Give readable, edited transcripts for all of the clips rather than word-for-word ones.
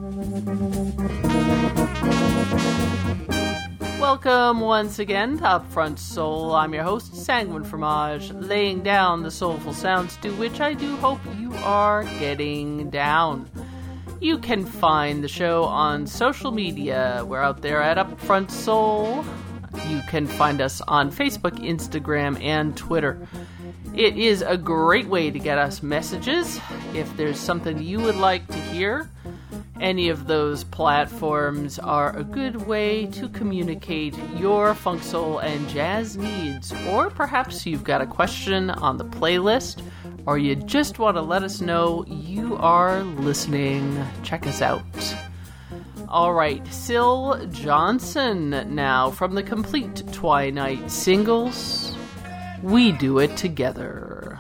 Welcome once again to Upfront Soul. I'm your host, Sanguine Fromage, laying down the soulful sounds to which I do hope you are getting down. You can find the show on social media. We're out there at Upfront Soul. You can find us on Facebook, Instagram, and Twitter. It is a great way to get us messages. If there's something you would like to hear, any of those platforms are a good way to communicate your funk, soul, and jazz needs. Or perhaps you've got a question on the playlist, or you just want to let us know you are listening. Check us out. All right, Syl Johnson now from the Complete Twilight Singles. We Do It Together.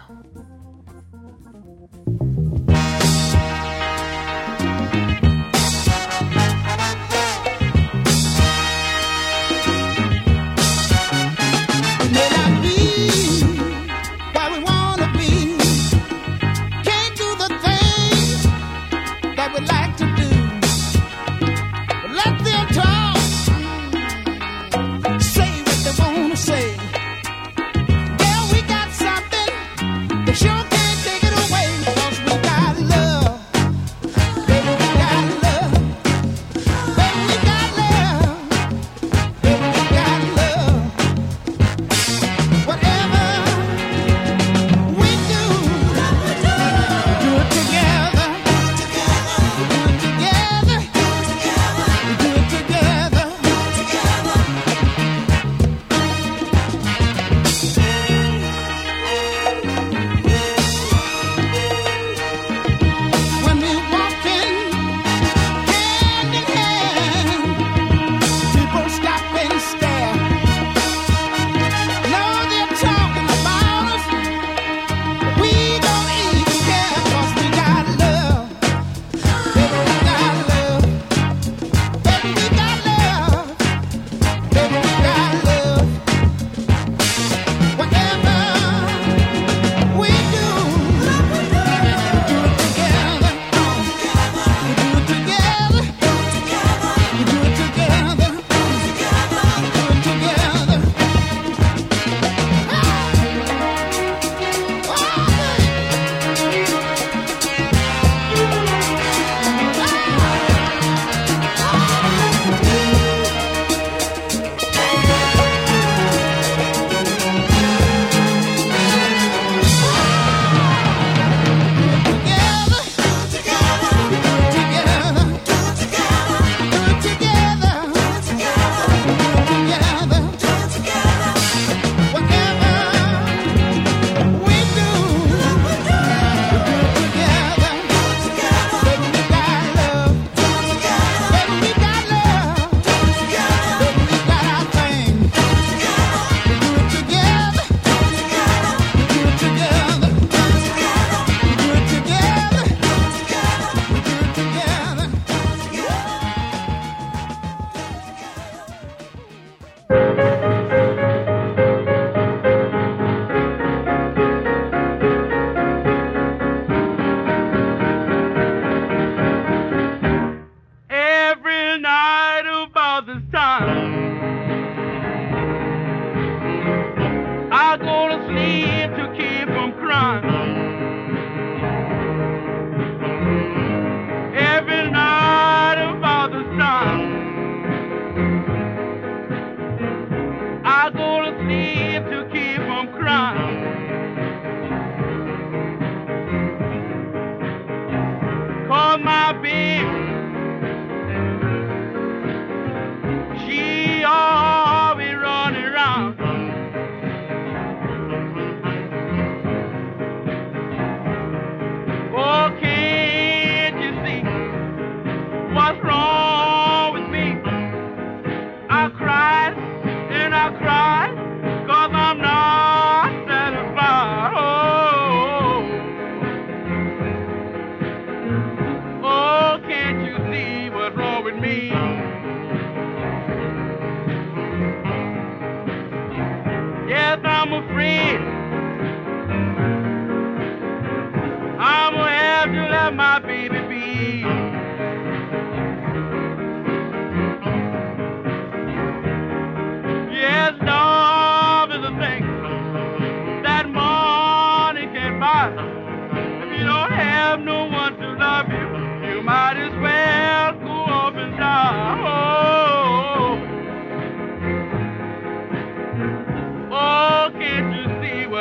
I'm gonna have to let my baby be.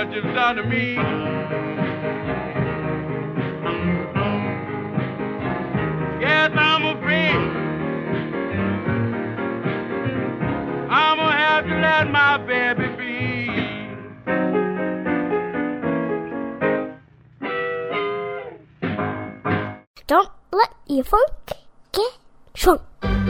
what you've done to me. Yes, I'm afraid I'm gonna have to let my baby be. Don't let your funk get shrunk.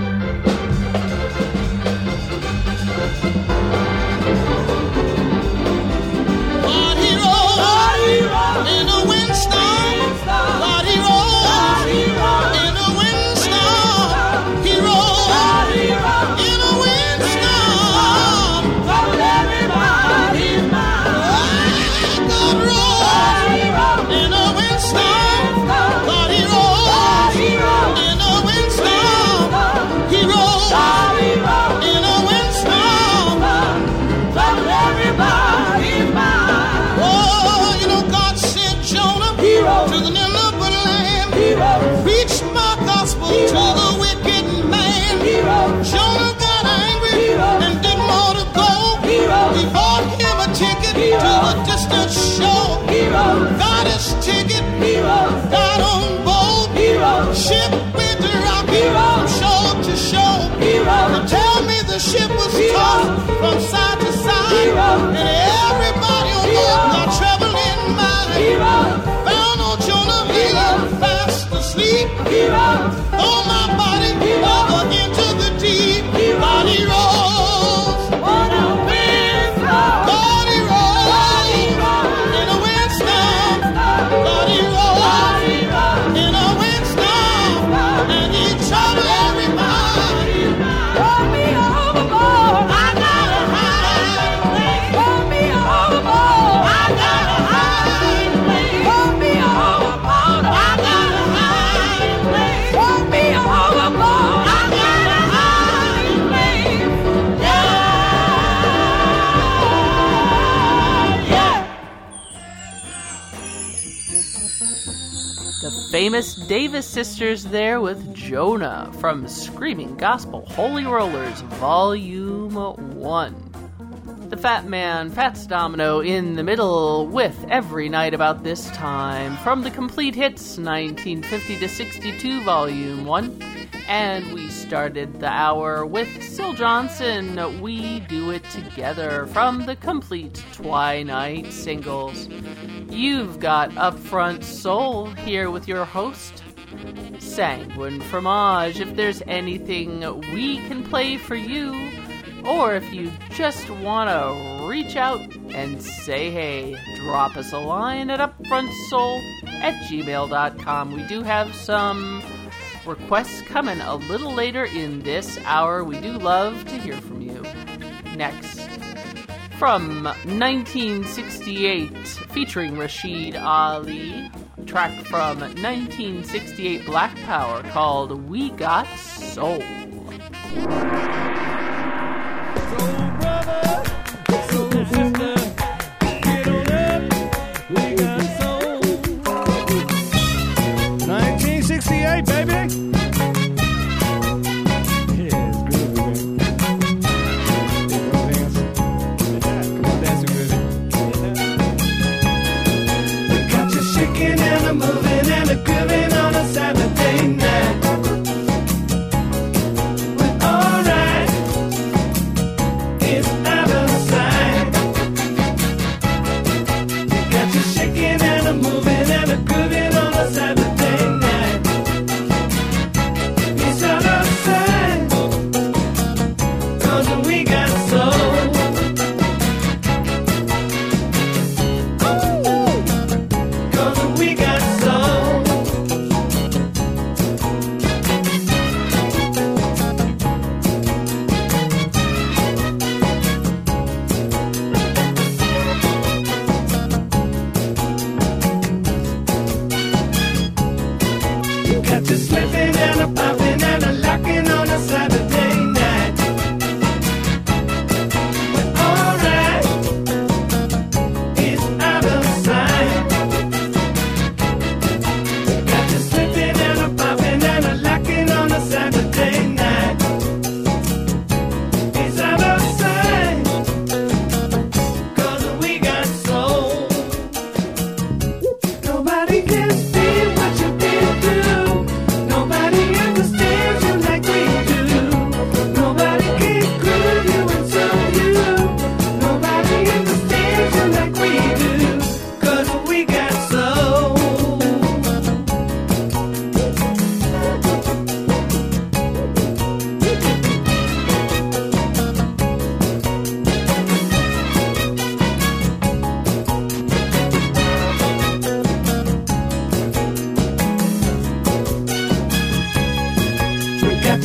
In a windstorm, God, he rose. In a windstorm, he rose. In a windstorm, told everybody's mind. God rose. In a windstorm, God, he rose. In a windstorm, he rose. In a windstorm, told everybody's mind. To the Nineveh land, preach my gospel to the wicked man. Jonah got angry and didn't want to go. He bought him a ticket to a distant shore. Got his ticket, got on board. Ship went to rock from shore to shore. They tell me the ship was tossed from side to side, and everybody on board got trouble in mind. Fast asleep, throw my body over into the deep. Body rolls, on a windstorm. Body rolls, in a windstorm. Body rolls, in a windstorm. And he trouble everybody. Throw me overboard, I gotta hide. Throw me overboard, I gotta hide. Throw me overboard, I gotta hide. Throw me overboard, I gotta hide. Yeah. The famous Davis Sisters there with Jonah from Screaming Gospel Holy Rollers Volume 1. The Fat Man, Fats Domino in the middle with Every Night About This Time from the Complete Hits 1950 to 62 Volume 1. And we started the hour with Syl Johnson, We Do It Together from the Complete Twilight Singles. You've got Upfront Soul here with your host, Sanguine Fromage. If there's anything we can play for you, or if you just want to reach out and say hey, drop us a line at upfrontsoul@gmail.com. We do have some requests coming a little later in this hour. We do love to hear from you. Next, from 1968, featuring Rashid Ali, a track from 1968 Black Power called We Got Soul. Soul brother, soul sister, get on up, we got soul. 1968, baby. Yeah, it's good, baby. Come on, dancing with it. We got you shaking and a moving and a grooving on a Saturday night. We're alright. It's out of sight.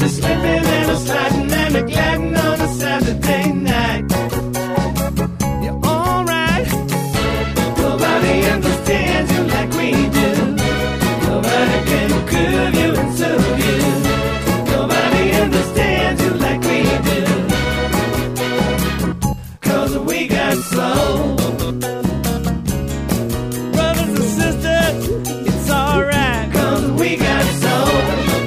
you slipping and a sliding and a gliding on a Saturday night. You're alright. Nobody understands you like we do. Nobody can curve you and serve you. Nobody understands you like we do. 'Cause we got soul. Brothers and sisters, it's alright. 'Cause we got soul.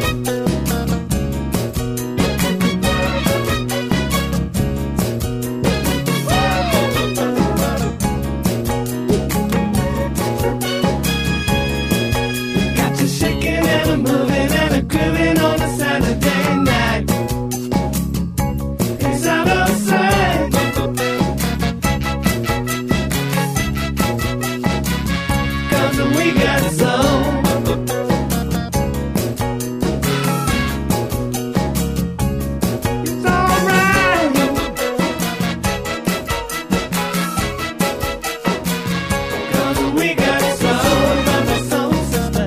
Got you shaking and a moving and a grooving on a Saturday night. It's out of sight. 'Cause we got soul. It's alright. 'Cause we got soul, mama, soul sister.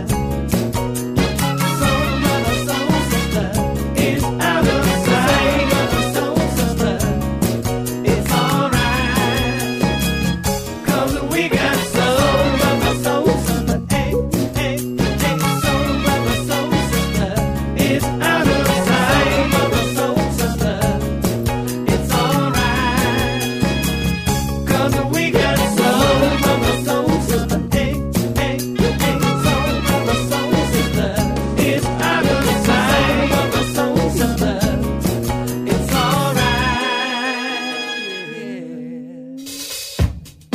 Soul, mama, soul sister. It's out of sight, mama, soul sister. It's alright. 'Cause we got soul, mama, soul sister. Hey, hey, hey, soul, mama, soul sister. It's out of sight, mama, soul sister. It's alright. 'Cause we got soul, mama, soul sister. Hey, hey, hey, soul, mama, soul sister. It's out of sight, mama, soul sister. It's alright. Yeah.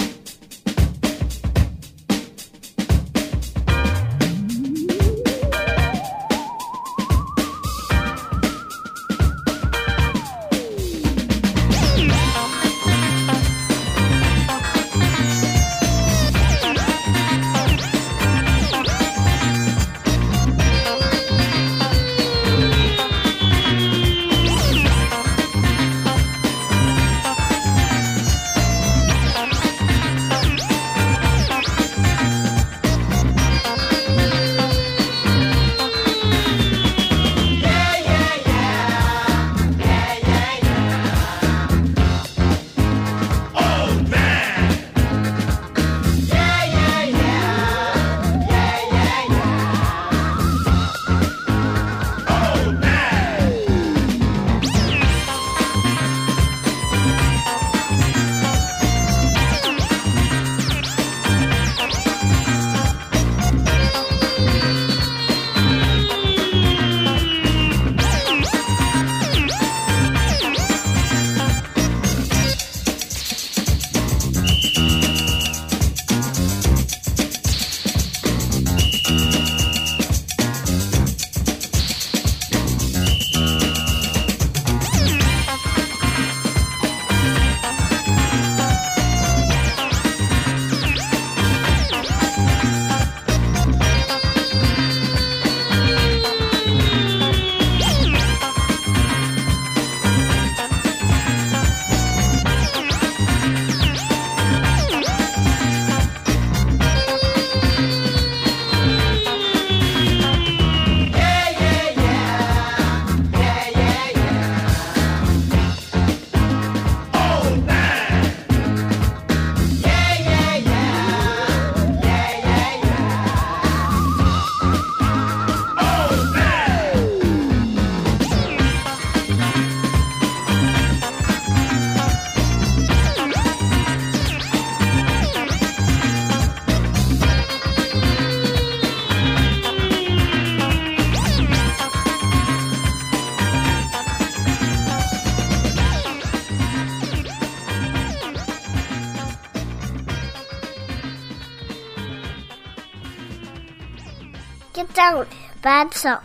Get down, bad self.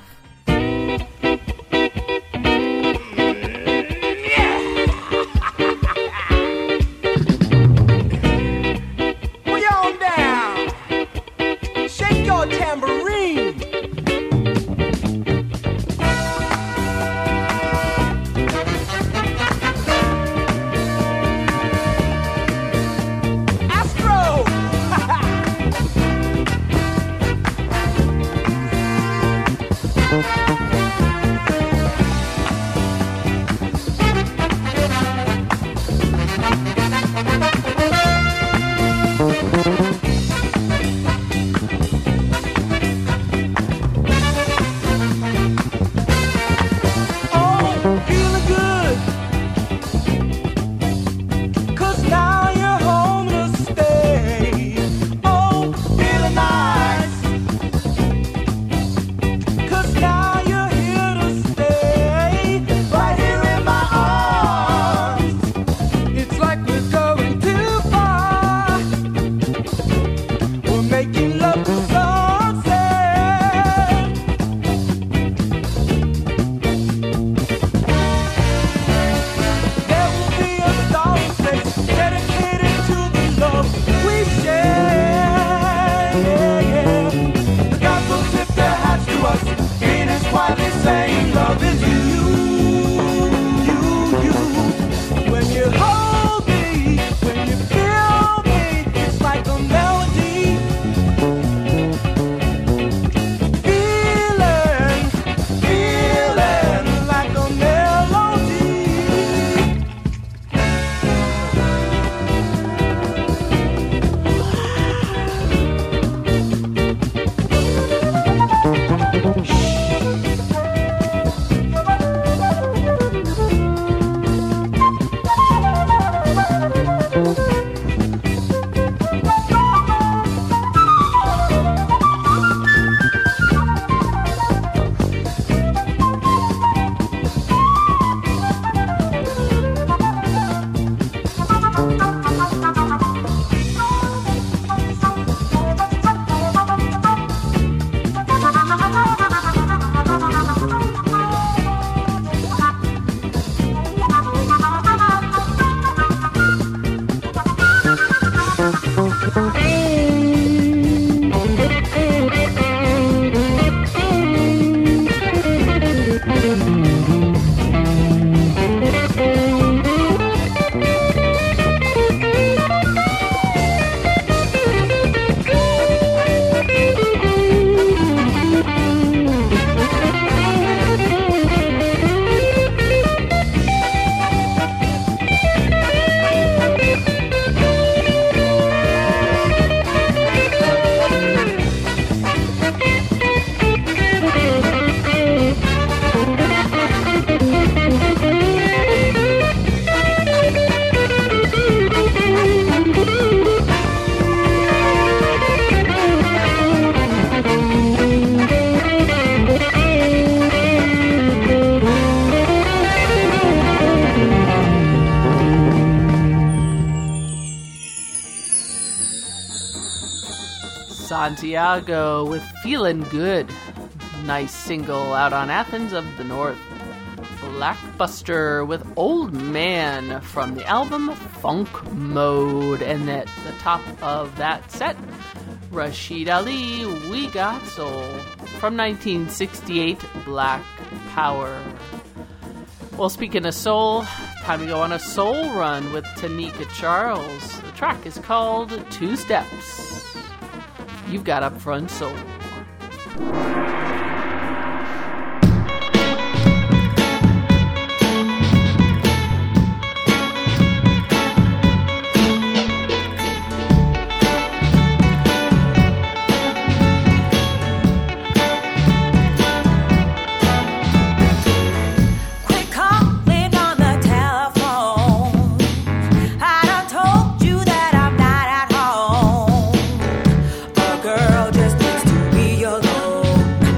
Way on down. Shake your tambourine. Astro. love is you. When you hold me, when you feel me, it's like a melody. Feeling like a melody. Santiago with Feelin' Good. Nice single out on Athens of the North. Blackbuster with Old Man from the album Funk Mode. And at the top of that set, Rashid Ali, We Got Soul. From 1968, Black Power. Well, speaking of soul, time to go on a soul run with Tanika Charles. The track is called Two Steps. You've got Upfront Soul. Girl just needs to be alone.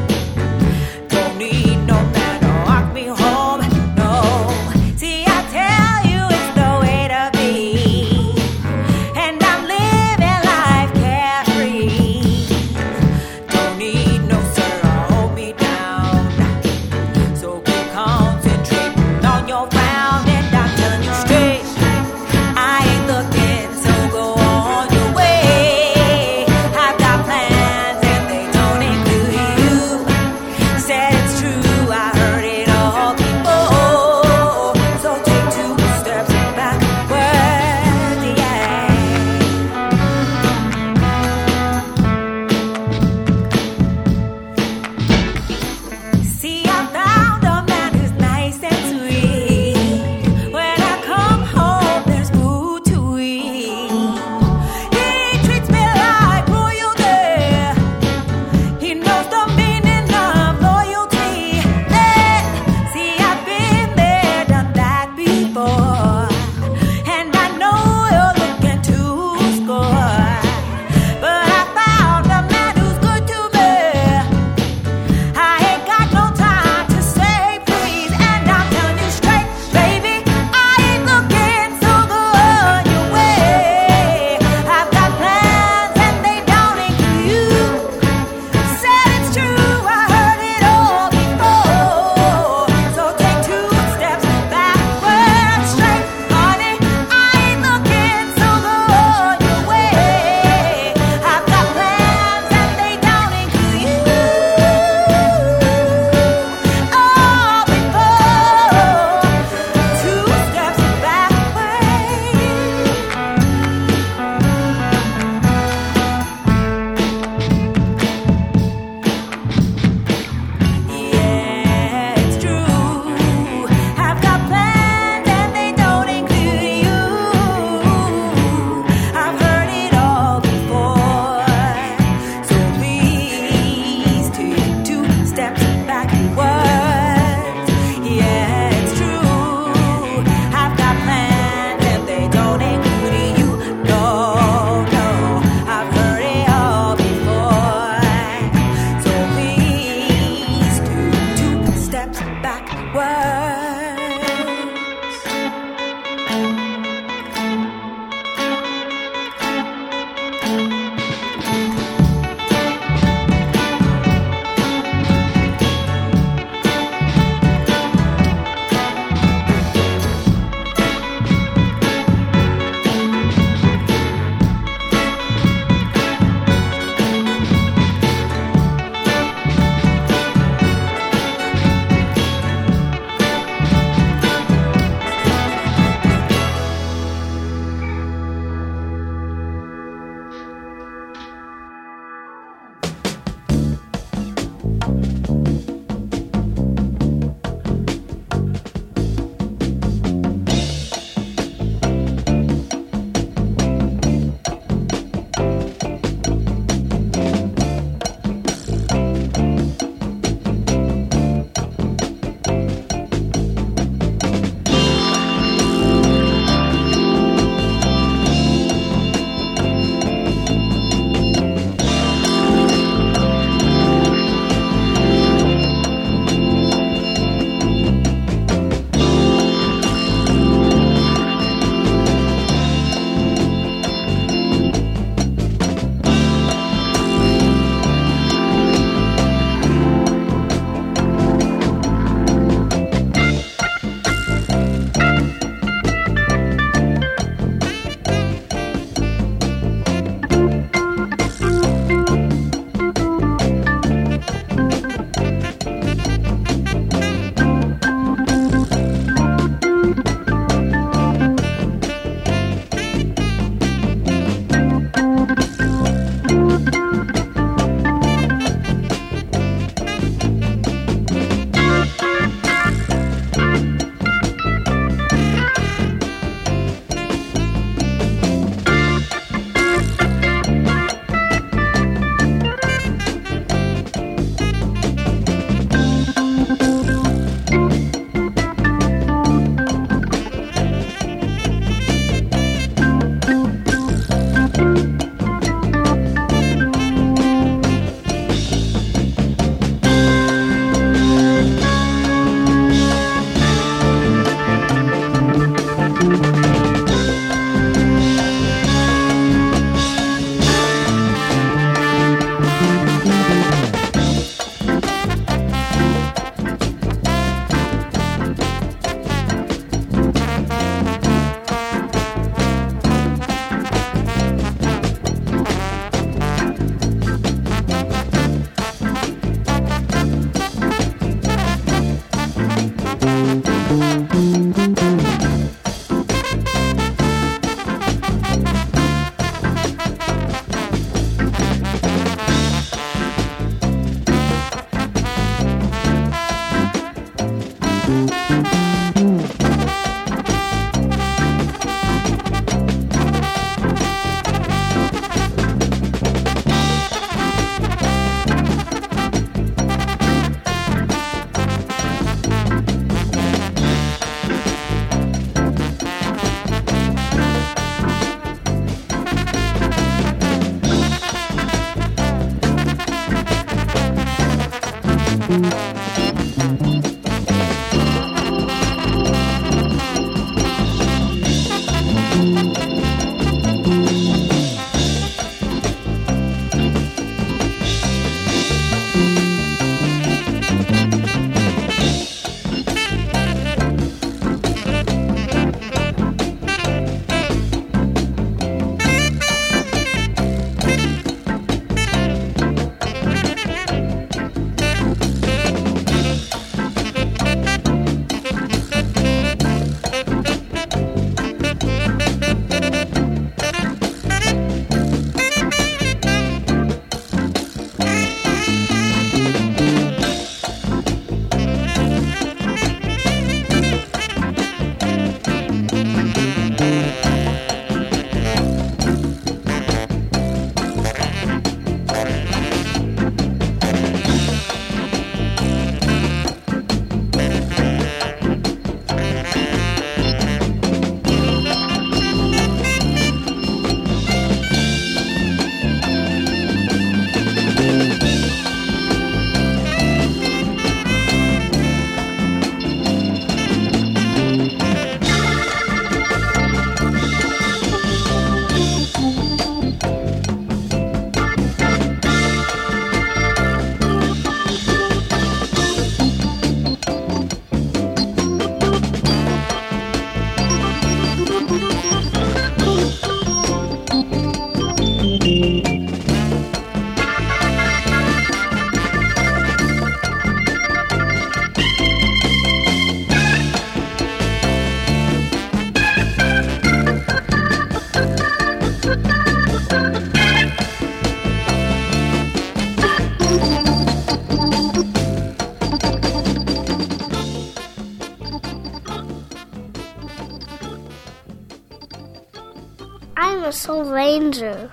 a Soul Ranger.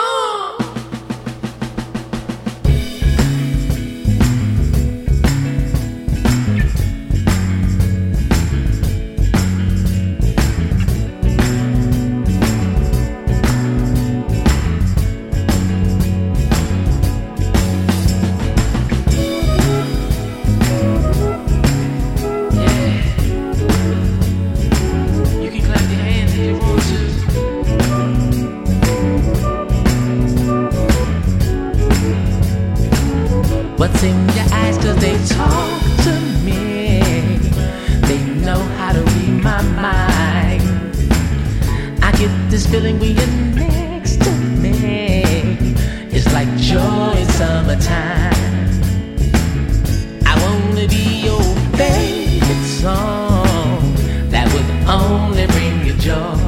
What's in your eyes, 'cause they talk to me. They know how to read my mind. I get this feeling when you're next to me. It's like joy in summertime. I wanna be your favorite song that would only bring you joy.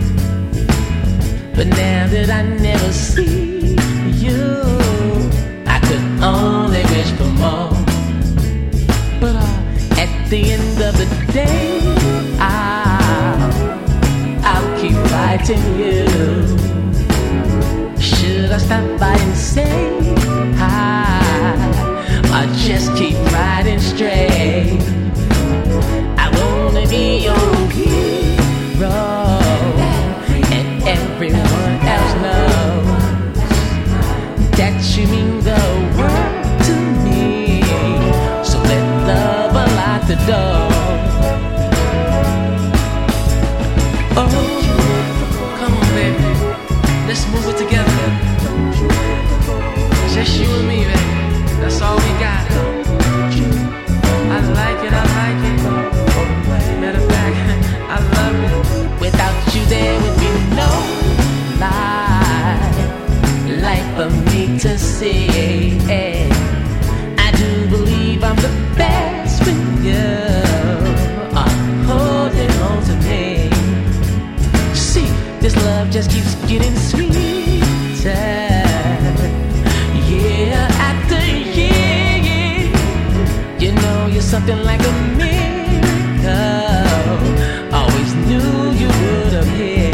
But now that I never see you, I could only wish for more. But at the end of the day, I'll keep writing you. Should I stop by and say hi, or just keep riding straight? I wanna be your hero, and everyone else knows that you mean the world to me. So let love unlock the door. Oh, come on, baby, let's move it together. Just you and me, baby, that's all we got. I like it, I like it. Matter of fact, I love it. Without you there would be no life for me to see. I do believe I'm the best when you are holding on to me. See, this love just keeps getting sweeter, year after year. You know you're something like a miracle. Always knew you would appear.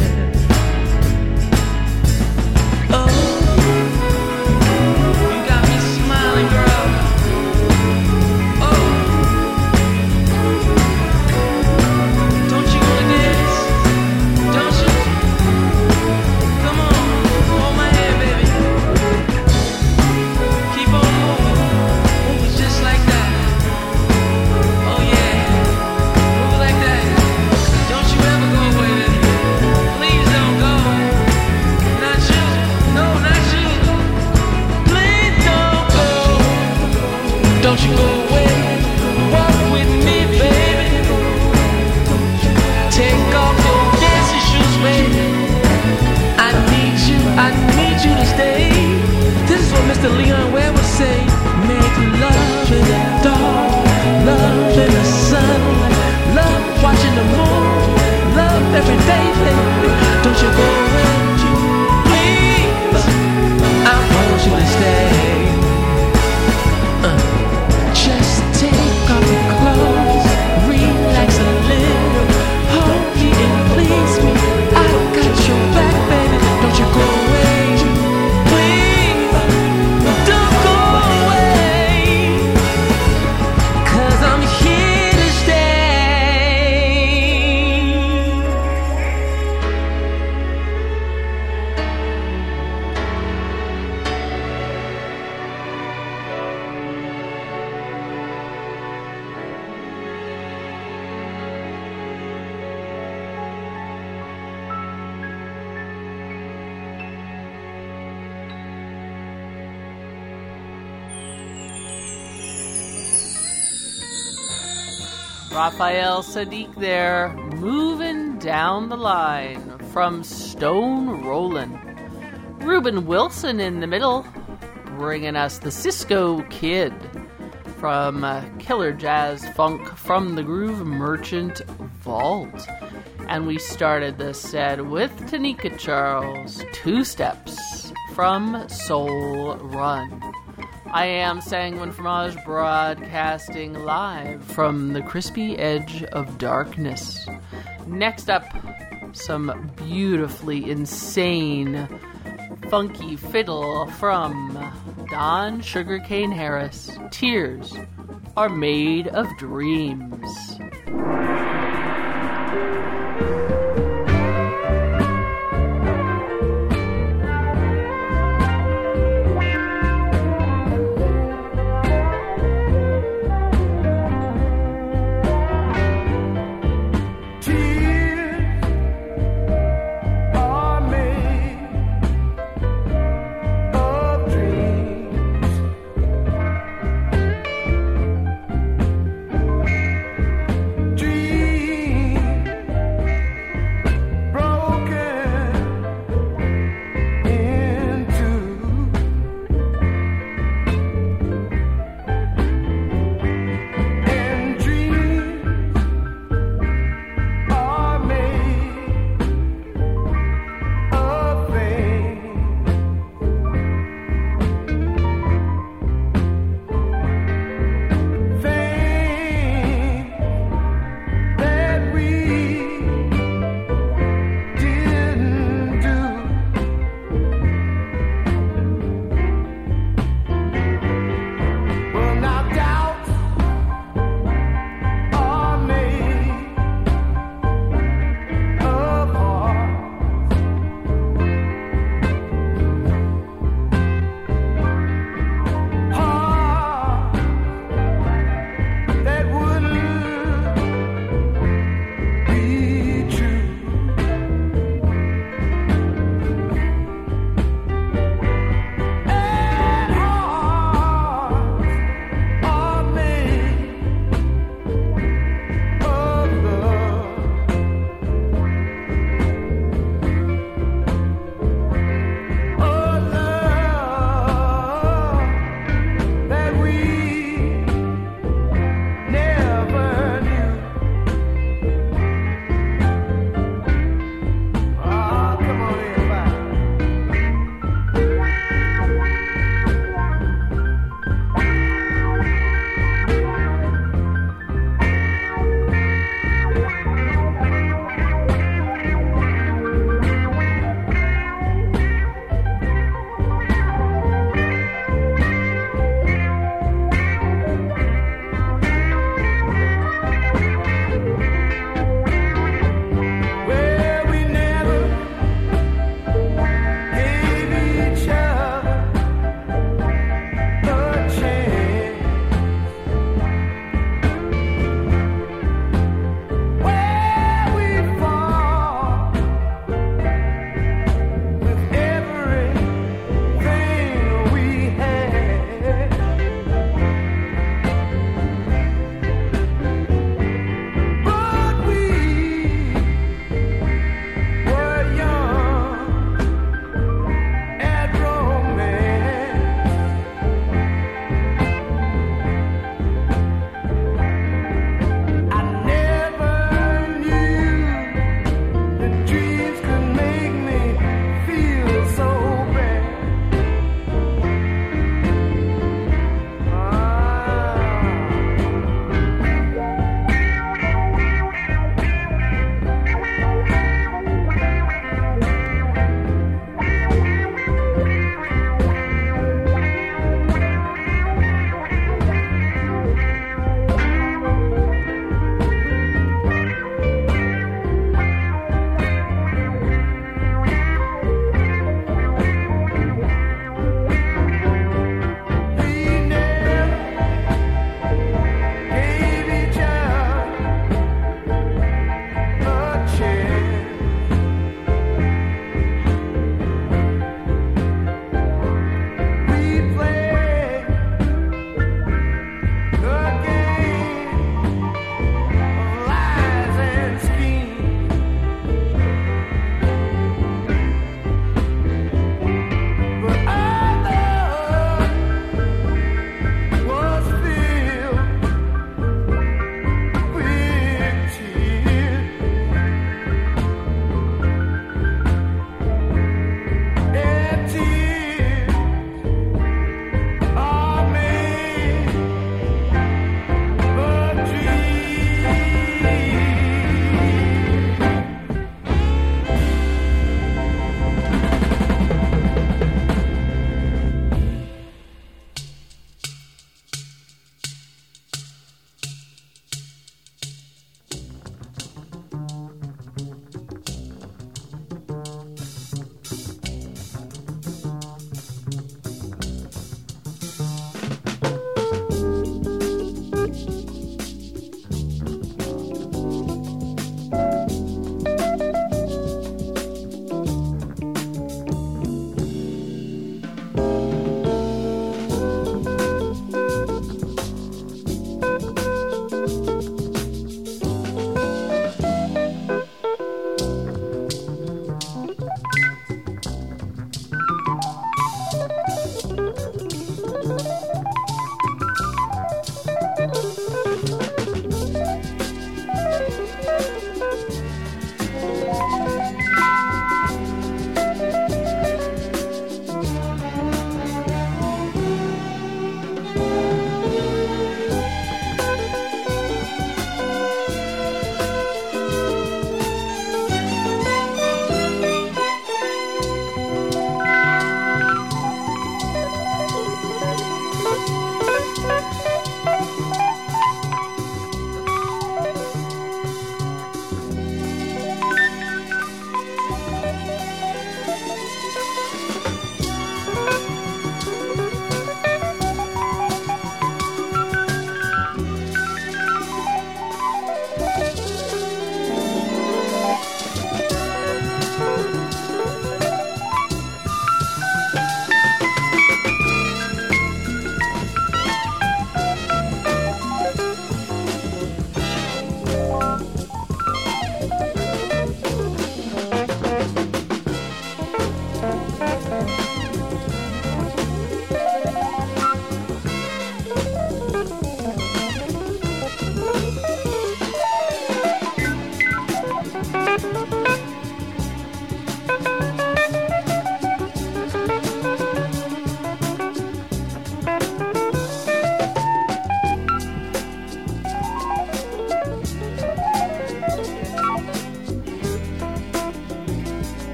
Don't you go away, walk with me, baby. Take off your dancing shoes, baby. I need you to stay. This is what Mr. Leon Ware would say. Make love in the dark, love in the sun, love watching the moon, love every day, baby. Don't you go away, please. I want you to stay. Just take off your clothes, relax a little, hold me and please me. I got your back, baby. Don't you go away, please. Don't go away, 'cause I'm here to stay. Raphael Sadiq there, moving down the line from Stone Rollin'. Reuben Wilson in the middle, bringing us the Cisco Kid from Killer Jazz Funk from the Groove Merchant Vault. And we started this set with Tanika Charles, Two Steps from Soul Run. I am Sanguine Fromage, broadcasting live from the crispy edge of darkness. Next up, some beautifully insane, funky fiddle from Don Sugarcane Harris. Tears are made of dreams.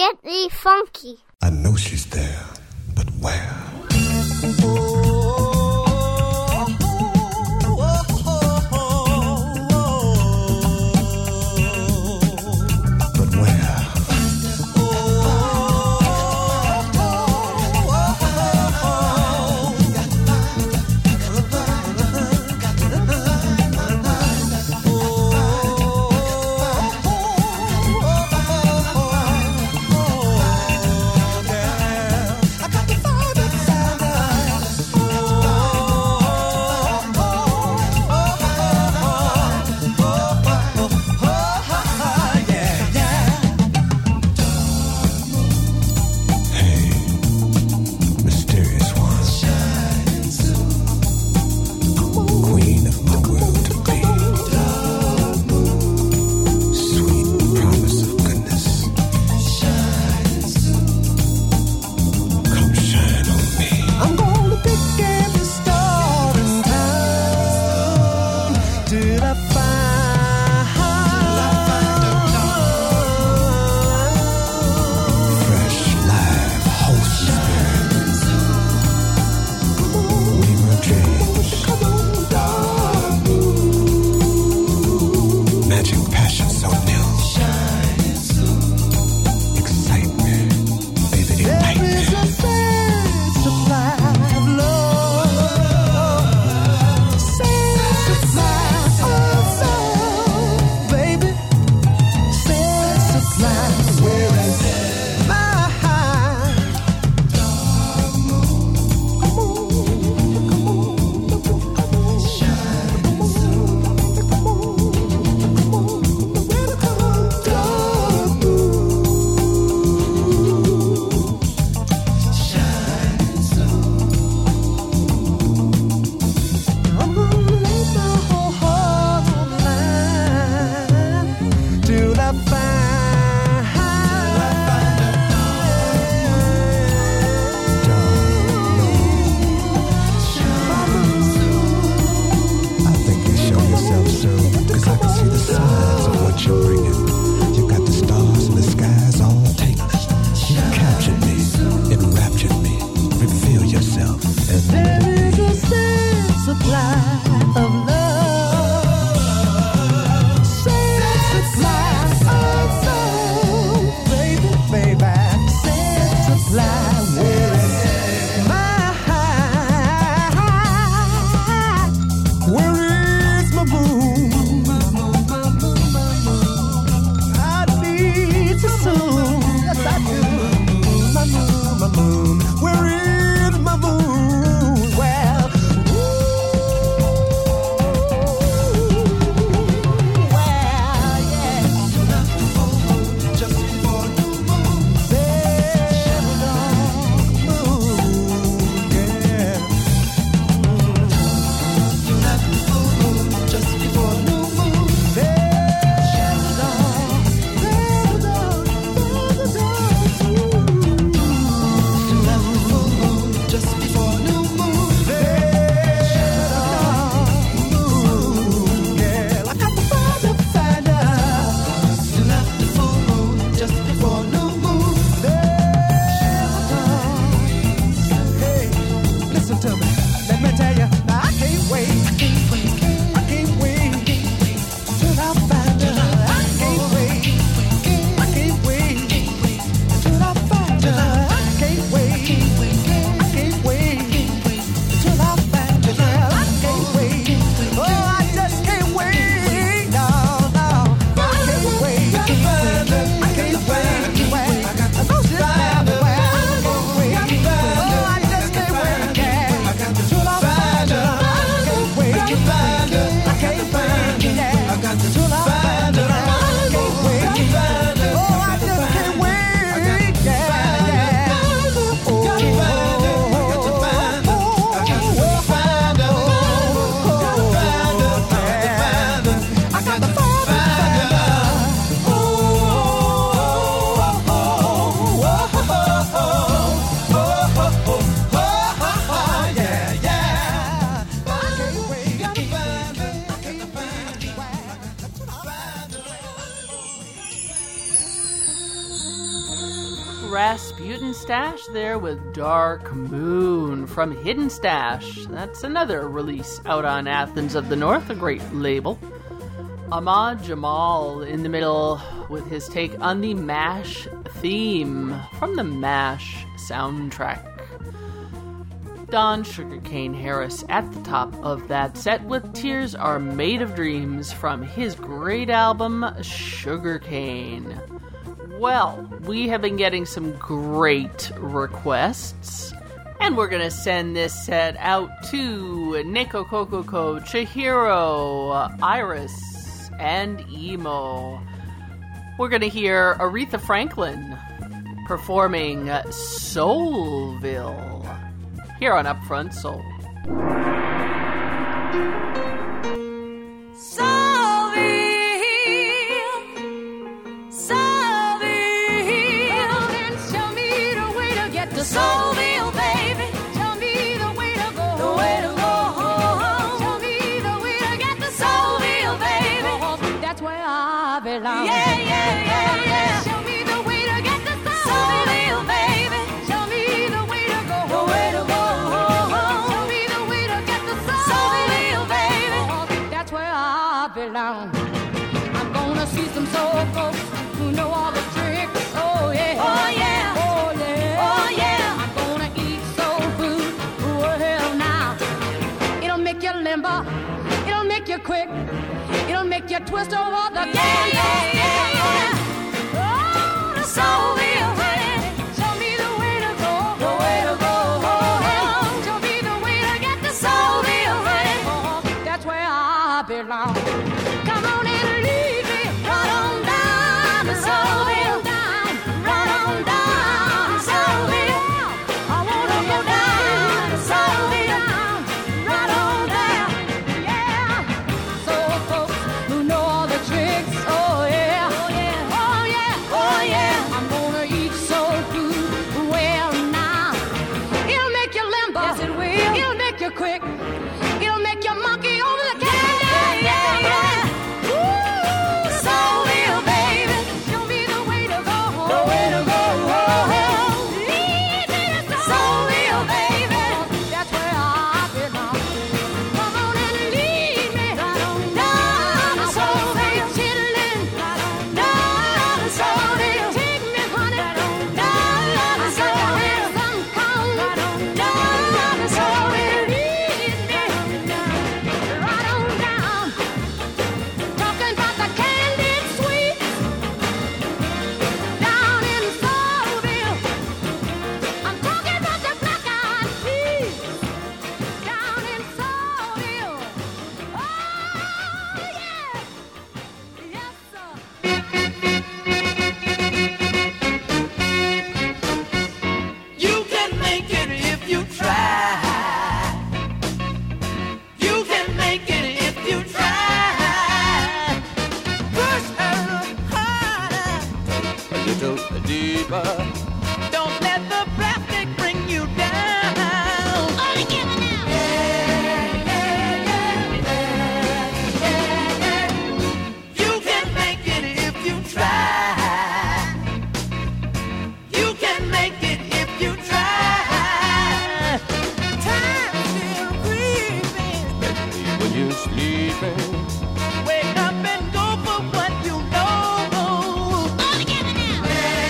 Get me funky. I know she's there, but where? But where? I got to find it. Rasputin Stash there with Dark Moon from Hidden Stash. That's another release out on Athens of the North, a great label. Ahmad Jamal in the middle with his take on the MASH theme from the MASH soundtrack. Don Sugarcane Harris at the top of that set with Tears Are Made of Dreams from his great album Sugarcane. Well, we have been getting some great requests, and we're going to send this set out to Neko Kokoko, Chihiro, Iris, and Emo. We're going to hear Aretha Franklin performing Soulville here on Upfront Soul. Soulville, baby, tell me the way to go. The way to go home. Tell me the way to get to Soulville, baby. That's where I belong. Yeah, yeah, yeah, yeah. Show me the way to get to Soulville, baby. Show me the way to go. The way to go home. Show me the way to get to Soulville, baby. That's where I belong. I'm gonna see some soul folks who know all the tricks. Oh yeah, oh yeah, oh yeah, oh yeah. Limber, it'll make you quick, it'll make you twist over the yeah, yeah, yeah, yeah. Oh, the Soulville, baby, show me the way to go, the way to go home. Show me the way to get to Soulville, baby. That's where I belong. Come on and lead me right on down to Soulville, right on down to Soulville. I wanna go down to Soulville. Quick, it'll make you monkey over the cat. Yeah, yeah, yeah. Ooh, Soulville, baby, show me the way to go home. The way to go home. Lead me to Soulville, baby. That's where I belong. Come on and lead me down to Soulville, chillin'. Down to Soulville, take me, honey. Down to Soulville, some come. Down to Soulville. Don't let the plastic bring you down. Only give it now. Yeah, yeah, yeah, yeah, yeah. You can make it if you try. You can make it if you try. Time's still creeping, especially when you're sleeping. Wake up and go for what you know. Only give it now.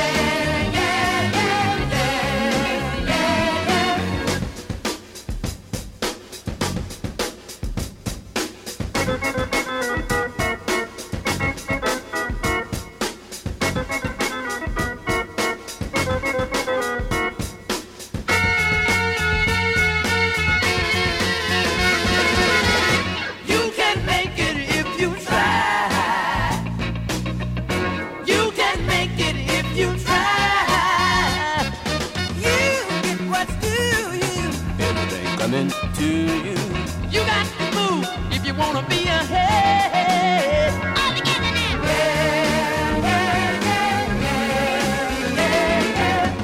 To you. You got to move if you want to be ahead. All together now. Yeah, yeah, yeah, yeah,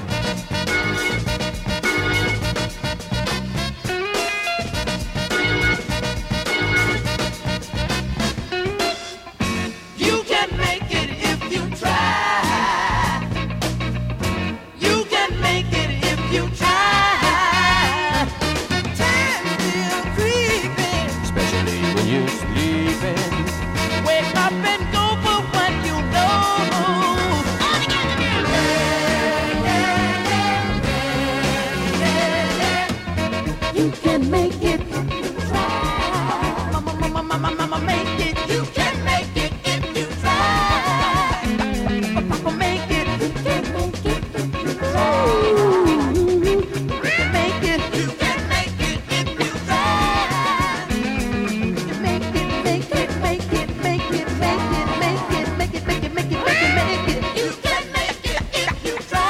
yeah. You can make it if you try. You You can make it. Mama, make it. You can make it if you try. Papa, make it. You can make it if you try. Make it. You can make it if you try. Make it, make it, make it, make it, make it, make it, make it, make it, make it, make it, make it. You can make it if you try.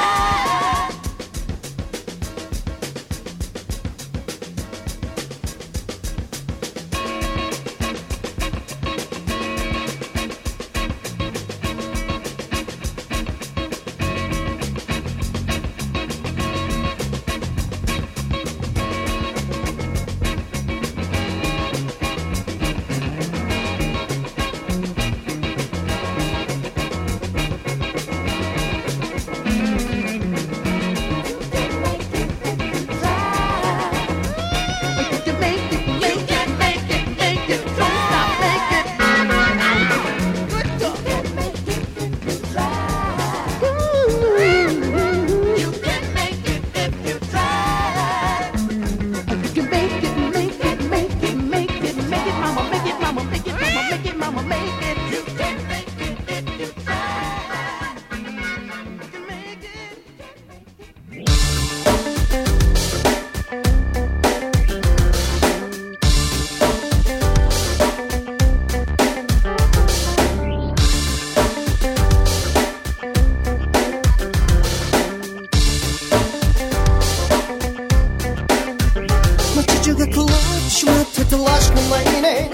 마치주가 클럽 때 last night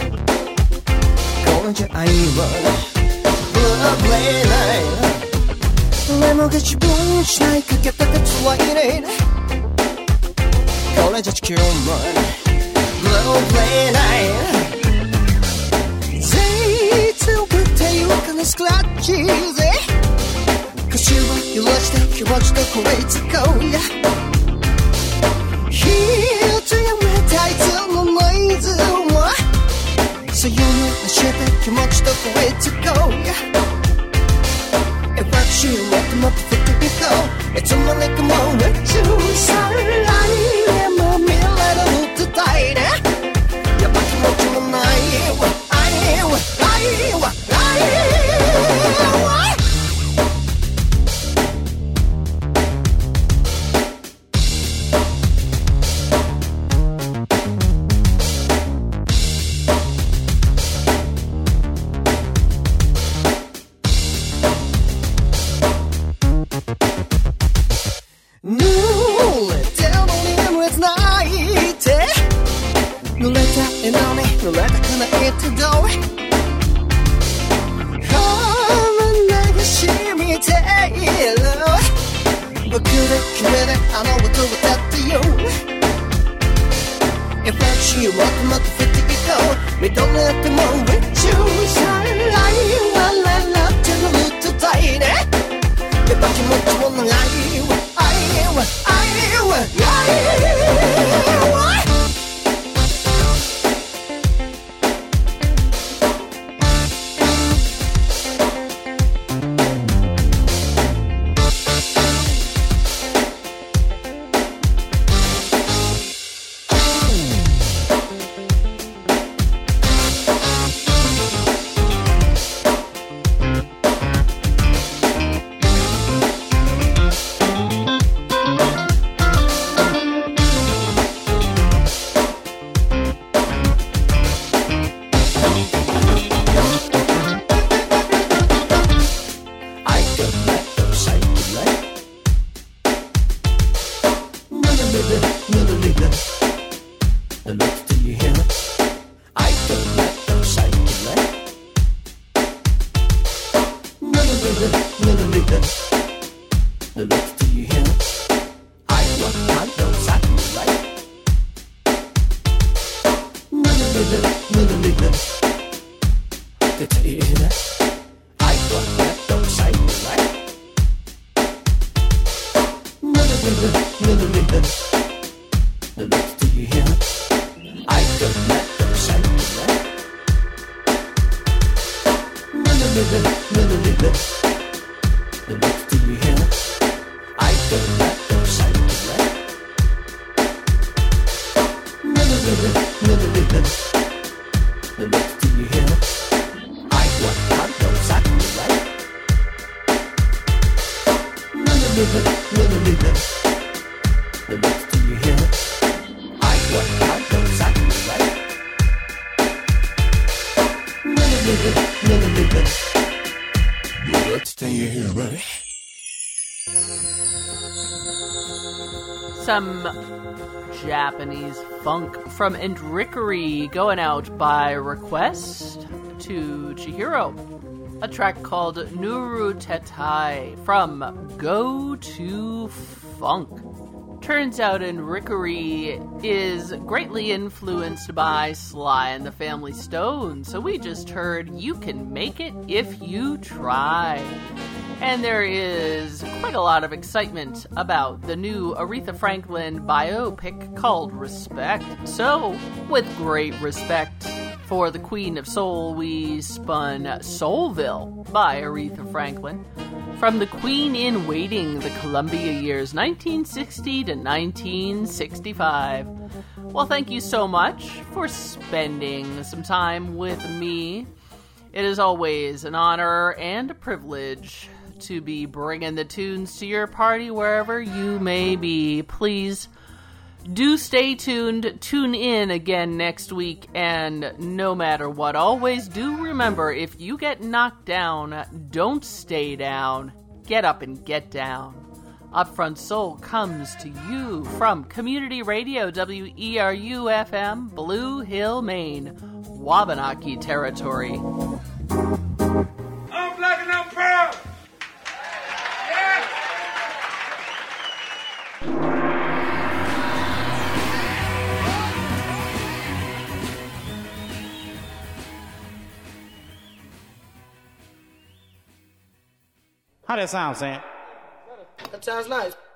공주 아이와 play night 내 목에 지붕 시나이 크게 딱 twilight college human play night 제일 끝에 유혹하는 scratches Cause you lost it you watched the way to go yeah Here to your red title no noise So you know the shit that you watched the way to go It works you let them up to the go It's a like a moment to 사랑이 내 맘이 let a loop to die 야 밖에 못 주는 나이와 the roots till you hear it. I what out don't exactly right. The roots till you hear it. Some Japanese funk from Enrickery going out by request to Chihiro. A track called Nuru Tetai from Go to Funk. Turns out Enrickery is greatly influenced by Sly and the Family Stone, so we just heard You Can Make It If You Try. And there is quite a lot of excitement about the new Aretha Franklin biopic called Respect. So, with great respect for the Queen of Soul, we spun Soulville by Aretha Franklin. From the Queen in Waiting, the Columbia years 1960 to 1965. Well, thank you so much for spending some time with me. It is always an honor and a privilege to be bringing the tunes to your party wherever you may be. Please do stay tuned. Tune in again next week, and no matter what, always do remember, if you get knocked down, don't stay down. Get up and get down. Upfront Soul comes to you from Community Radio WERU-FM, Blue Hill, Maine, Wabanaki territory. I'm black and I'm proud. Yeah. How that sound, Sam? That sounds nice.